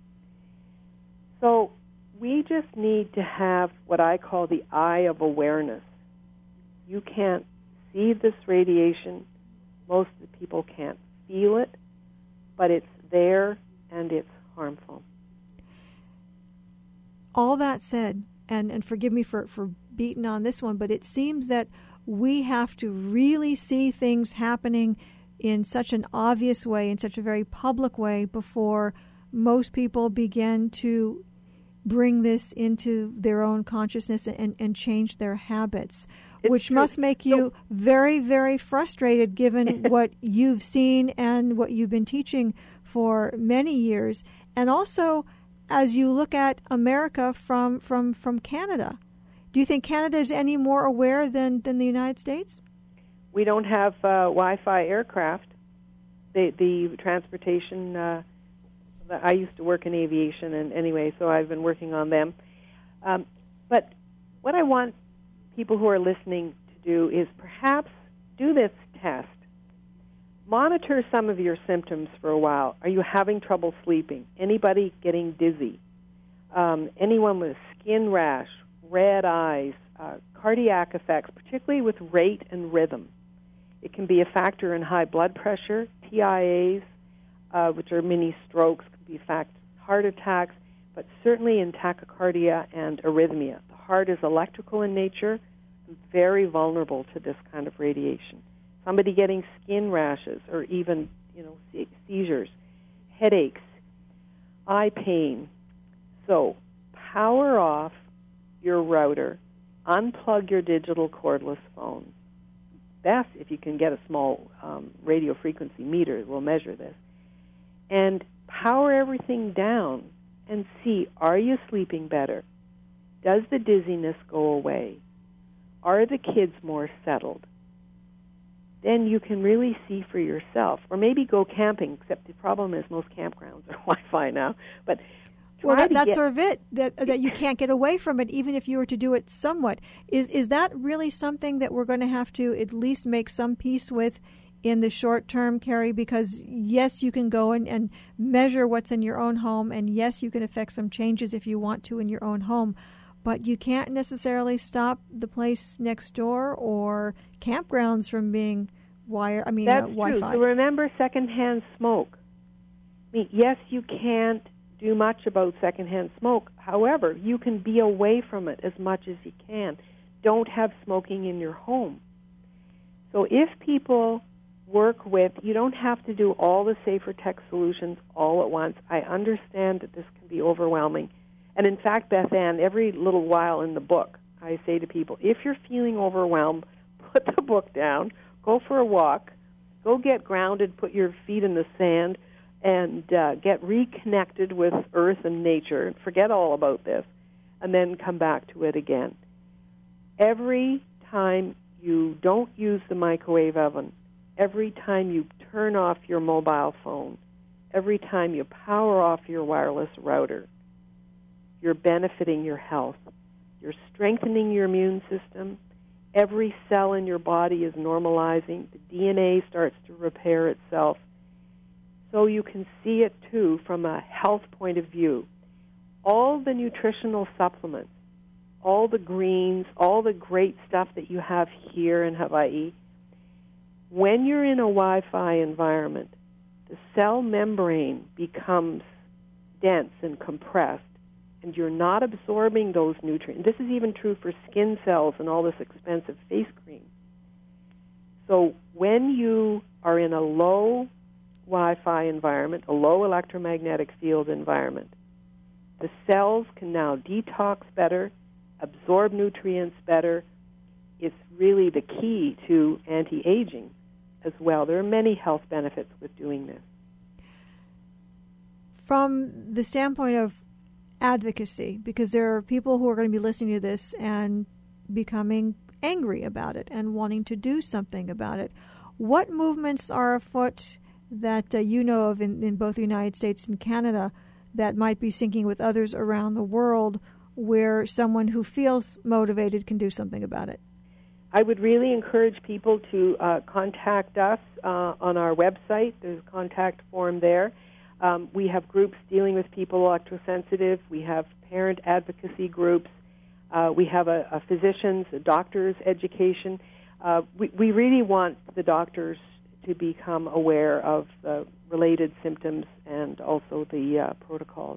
So we just need to have what I call the eye of awareness. You can't see this radiation. Most of the people can't feel it, but it's there and it's harmful. All that said, and, and forgive me for, for beating on this one, but it seems that we have to really see things happening in such an obvious way, in such a very public way, before most people begin to bring this into their own consciousness and, and change their habits, it's which true. Must make you so, very, very frustrated given what you've seen and what you've been teaching for many years. And also, as you look at America from, from, from Canada, do you think Canada is any more aware than, than the United States? We don't have uh, Wi-Fi aircraft. The, the transportation, uh, I used to work in aviation, and anyway, so I've been working on them. Um, but what I want people who are listening to do is perhaps do this test. Monitor some of your symptoms for a while. Are you having trouble sleeping? Anybody getting dizzy? Um, anyone with skin rash, red eyes, uh, cardiac effects, particularly with rate and rhythm. It can be a factor in high blood pressure, T I As, uh, which are mini strokes, can be a fact, heart attacks, but certainly in tachycardia and arrhythmia. The heart is electrical in nature and very vulnerable to this kind of radiation. Somebody getting skin rashes or even, you know, seizures, headaches, eye pain. So power off your router, unplug your digital cordless phone. Best if you can get a small um, radio frequency meter that will measure this. And power everything down and see, are you sleeping better? Does the dizziness go away? Are the kids more settled? Then you can really see for yourself. Or maybe go camping, except the problem is most campgrounds are Wi-Fi now. But Well, that, that's get, sort of it, that, that you can't get away from it, even if you were to do it somewhat. Is, is that really something that we're going to have to at least make some peace with in the short term, Carrie? Because, yes, you can go in and measure what's in your own home, and, yes, you can affect some changes if you want to in your own home. But you can't necessarily stop the place next door or campgrounds from being wire. I mean, That's uh, Wi-Fi. true. So remember secondhand smoke. I mean, yes, you can't do much about secondhand smoke. However, you can be away from it as much as you can. Don't have smoking in your home. So if people work with, you don't have to do all the safer tech solutions all at once. I understand that this can be overwhelming. And in fact, Beth Ann, every little while in the book, I say to people, if you're feeling overwhelmed, put the book down, go for a walk, go get grounded, put your feet in the sand, and uh, get reconnected with earth and nature, and forget all about this, and then come back to it again. Every time you don't use the microwave oven, every time you turn off your mobile phone, every time you power off your wireless router, you're benefiting your health. You're strengthening your immune system. Every cell in your body is normalizing. The D N A starts to repair itself. So you can see it, too, from a health point of view. All the nutritional supplements, all the greens, all the great stuff that you have here in Hawaii, when you're in a Wi-Fi environment, the cell membrane becomes dense and compressed, and you're not absorbing those nutrients. This is even true for skin cells and all this expensive face cream. So when you are in a low Wi-Fi environment, a low electromagnetic field environment, the cells can now detox better, absorb nutrients better. It's really the key to anti-aging as well. There are many health benefits with doing this. From the standpoint of advocacy, because there are people who are going to be listening to this and becoming angry about it and wanting to do something about it, what movements are afoot that uh, you know of in, in both the United States and Canada that might be syncing with others around the world where someone who feels motivated can do something about it? I would really encourage people to uh, contact us uh, on our website. There's a contact form there. Um, we have groups dealing with people electrosensitive. We have parent advocacy groups. Uh, we have a, a physicians, a doctor's education. Uh, we, we really want the doctors to become aware of the related symptoms and also the uh, protocols.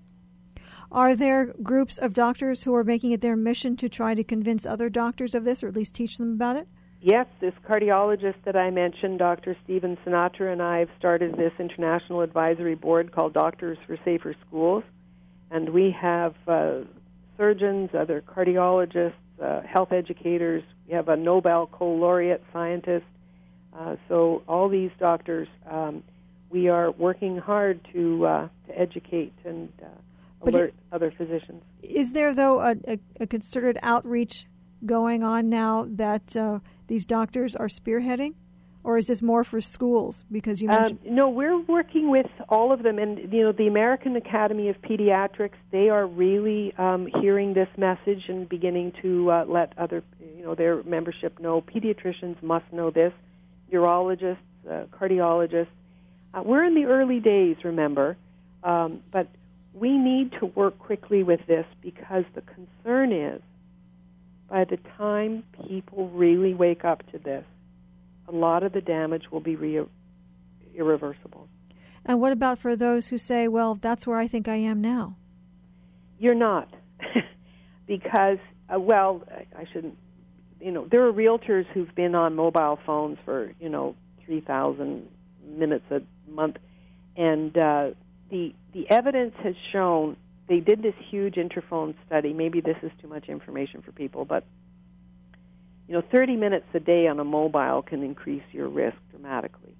Are there groups of doctors who are making it their mission to try to convince other doctors of this or at least teach them about it? Yes, this cardiologist that I mentioned, Doctor Stephen Sinatra, and I have started this international advisory board called Doctors for Safer Schools. And we have uh, surgeons, other cardiologists, uh, health educators. We have a Nobel co-laureate scientist. Uh, so all these doctors, um, we are working hard to, uh, to educate and uh, alert it, other physicians. Is there, though, a, a, a concerted outreach going on now that uh, these doctors are spearheading? Or is this more for schools? Because you mentioned um, no, we're working with all of them, and you know, the American Academy of Pediatrics, they are really um, hearing this message and beginning to uh, let other, you know, their membership know. Pediatricians must know this. Urologists, uh, cardiologists. Uh, we're in the early days, remember, um, but we need to work quickly with this because the concern is, by the time people really wake up to this, a lot of the damage will be re- irreversible. And what about for those who say, well, that's where I think I am now? You're not. because, uh, well, I, I shouldn't, you know, there are realtors who've been on mobile phones for, you know, three thousand minutes a month. And uh, the the evidence has shown, they did this huge interphone study. Maybe this is too much information for people, but you know, thirty minutes a day on a mobile can increase your risk dramatically.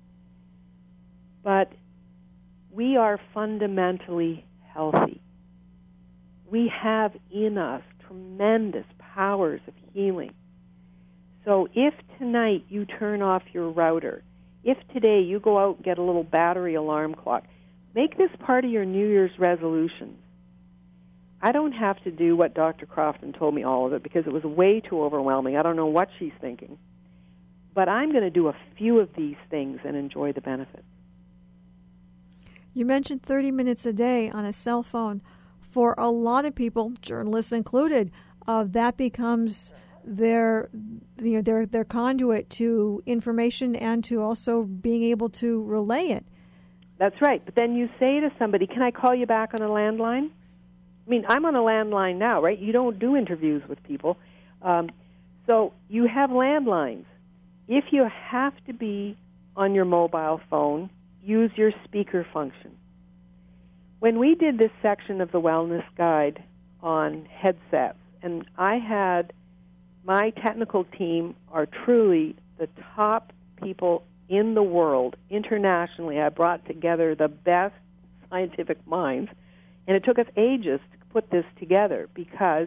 But we are fundamentally healthy. We have in us tremendous powers of healing. So if tonight you turn off your router, if today you go out and get a little battery alarm clock, make this part of your New Year's resolutions. I don't have to do what Doctor Crofton told me, all of it, because it was way too overwhelming. I don't know what she's thinking. But I'm going to do a few of these things and enjoy the benefits. You mentioned thirty minutes a day on a cell phone. For a lot of people, journalists included, uh, that becomes their, you know, their their conduit to information and to also being able to relay it. That's right. But then you say to somebody, can I call you back on a landline? I mean, I'm on a landline now, right? You don't do interviews with people. Um, so you have landlines. If you have to be on your mobile phone, use your speaker function. When we did this section of the Wellness Guide on headsets, and I had my technical team are truly the top people in the world, internationally. I brought together the best scientific minds, and it took us ages to put this together because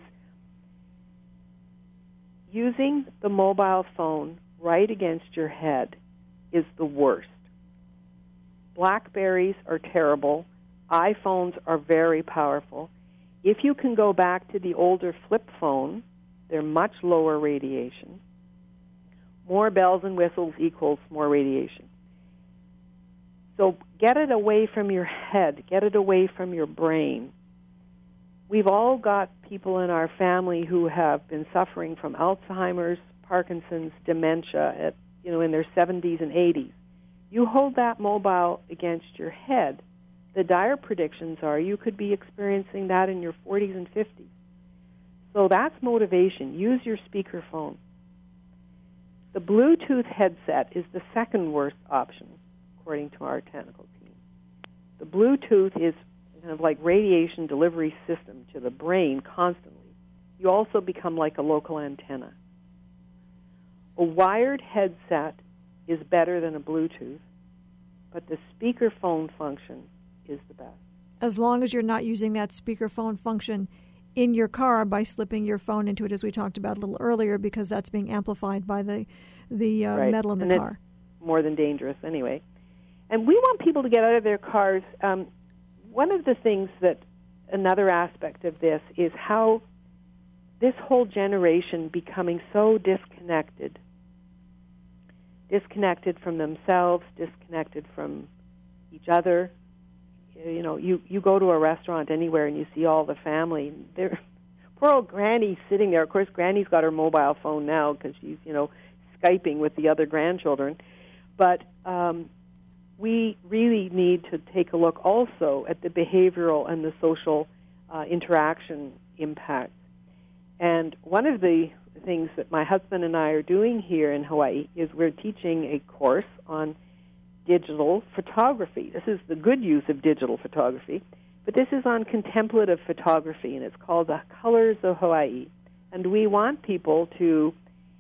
using the mobile phone right against your head is the worst. Blackberries are terrible. iPhones are very powerful. If you can go back to the older flip phone, they're much lower radiation. More bells and whistles equals more radiation. So get it away from your head. Get it away from your brain. We've all got people in our family who have been suffering from Alzheimer's, Parkinson's, dementia at, you know, in their seventies and eighties. You hold that mobile against your head, the dire predictions are you could be experiencing that in your forties and fifties. So that's motivation. Use your speakerphone. The Bluetooth headset is the second worst option, according to our technical team. The Bluetooth is kind of like radiation delivery system to the brain constantly. You also become like a local antenna. A wired headset is better than a Bluetooth, but the speakerphone function is the best. As long as you're not using that speakerphone function in your car by slipping your phone into it, as we talked about a little earlier, because that's being amplified by the the uh, right. metal in the and car. It's more than dangerous anyway. And we want people to get out of their cars. Um, one of the things that, another aspect of this is how this whole generation becoming so disconnected. Disconnected from themselves, disconnected from each other. You know, you, you go to a restaurant anywhere and you see all the family. They're, poor old Granny's sitting there. Of course, Granny's got her mobile phone now because she's, you know, Skyping with the other grandchildren. But um, we really need to take a look also at the behavioral and the social uh, interaction impacts. And one of the things that my husband and I are doing here in Hawaii is we're teaching a course on digital photography. This is the good use of digital photography, but this is on contemplative photography, and it's called The Colors of Hawaii. And we want people to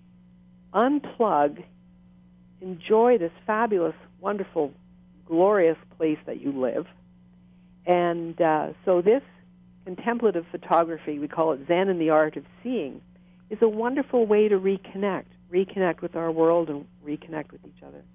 unplug, enjoy this fabulous, wonderful, glorious place that you live. And uh, so this contemplative photography, we call it Zen and the Art of Seeing, is a wonderful way to reconnect, reconnect with our world and reconnect with each other.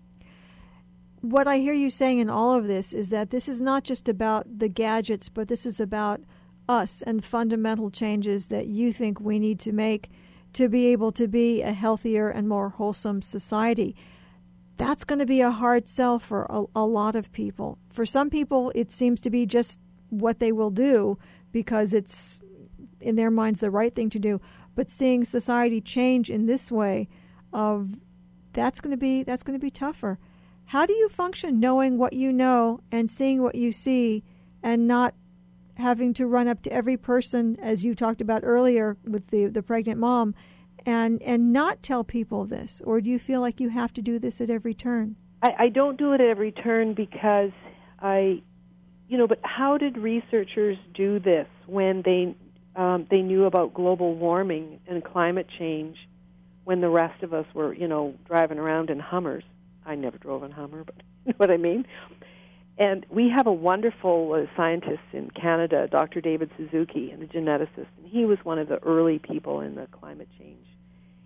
What I hear you saying in all of this is that this is not just about the gadgets, but this is about us and fundamental changes that you think we need to make to be able to be a healthier and more wholesome society. That's going to be a hard sell for a, a lot of people. For some people, it seems to be just what they will do because it's, in their minds, the right thing to do. But seeing society change in this way, uh, that's going to be that's going to be tougher. How do you function knowing what you know and seeing what you see and not having to run up to every person, as you talked about earlier with the, the pregnant mom, and, and not tell people this? Or do you feel like you have to do this at every turn? I, I don't do it at every turn because I, you know, but how did researchers do this when they um, they knew about global warming and climate change when the rest of us were, you know, driving around in Hummers? I never drove in Hummer, but you know what I mean? And we have a wonderful uh, scientist in Canada, Doctor David Suzuki, and a geneticist, and he was one of the early people in the climate change.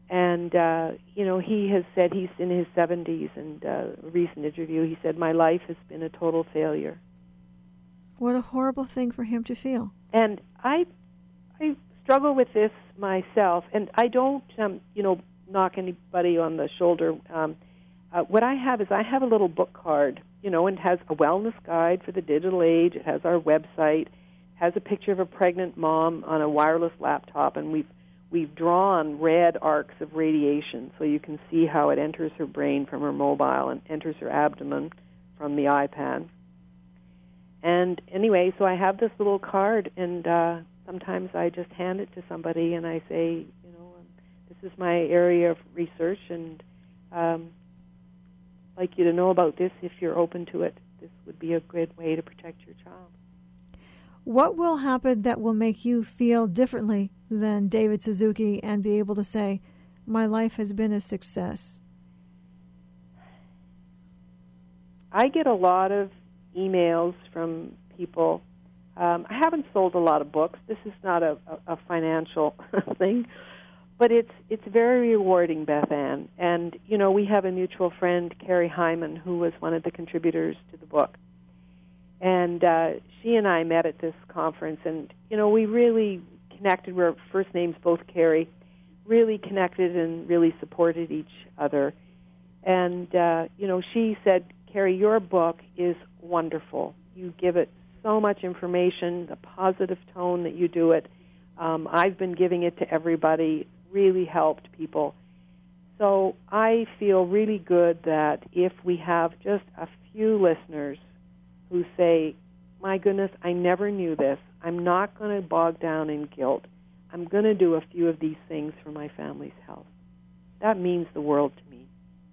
And, uh, you know, he has said he's in his seventies, and uh, a recent interview, he said, my life has been a total failure. What a horrible thing for him to feel. And I I struggle with this myself, and I don't, um, you know, knock anybody on the shoulder. Um, uh, what I have is I have a little book card, you know, and it has a wellness guide for the digital age. It has our website, has a picture of a pregnant mom on a wireless laptop, and we've we've drawn red arcs of radiation so you can see how it enters her brain from her mobile and enters her abdomen from the iPad. And anyway, so I have this little card, and uh, sometimes I just hand it to somebody, and I say, you know, um, this is my area of research, and um, I'd like you to know about this if you're open to it. This would be a good way to protect your child. What will happen that will make you feel differently than David Suzuki and be able to say, my life has been a success? I get a lot of emails from people. Um, I haven't sold a lot of books. This is not a, a, a financial thing, but it's it's very rewarding, Beth Ann. And, you know, we have a mutual friend, Carrie Hyman, who was one of the contributors to the book. And uh, she and I met at this conference, and, you know, we really connected. We're first names both Carrie, really connected and really supported each other. And, uh, you know, she said, Carrie, your book is wonderful. You give it so much information, the positive tone that you do it. Um, I've been giving it to everybody. It really helped people. So I feel really good that if we have just a few listeners who say, my goodness, I never knew this. I'm not going to bog down in guilt. I'm going to do a few of these things for my family's health. That means the world to me.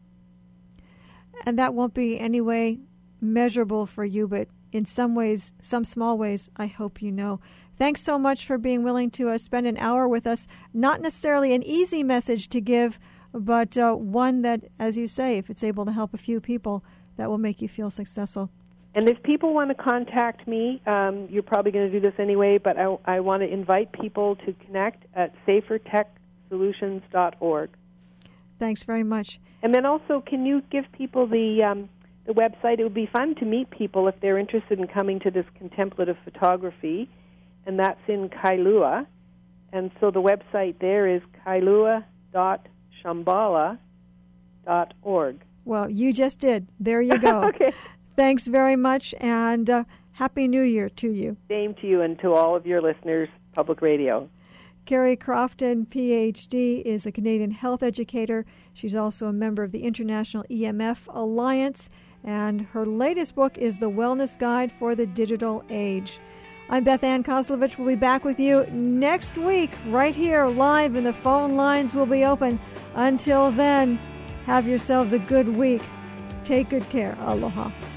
And that won't be any way measurable for you, but in some ways, some small ways, I hope you know. Thanks so much for being willing to uh, spend an hour with us. Not necessarily an easy message to give, but uh, one that, as you say, if it's able to help a few people, that will make you feel successful. And if people want to contact me, um, you're probably going to do this anyway, but I, I want to invite people to connect at safer tech solutions dot org. Thanks very much. And then also, can you give people the um, the website? It would be fun to meet people if they're interested in coming to this contemplative photography, and that's in Kailua. And so the website there is kailua dot shambhala dot org. Well, you just did. There you go. Okay. Thanks very much, and uh, Happy New Year to you. Same to you and to all of your listeners, Public Radio. Carrie Crofton, P H D, is a Canadian health educator. She's also a member of the International E M F Alliance, and her latest book is The Wellness Guide for the Digital Age. I'm Beth Ann Kozlovich. We'll be back with you next week, right here, live, and the phone lines will be open. Until then, have yourselves a good week. Take good care. Aloha.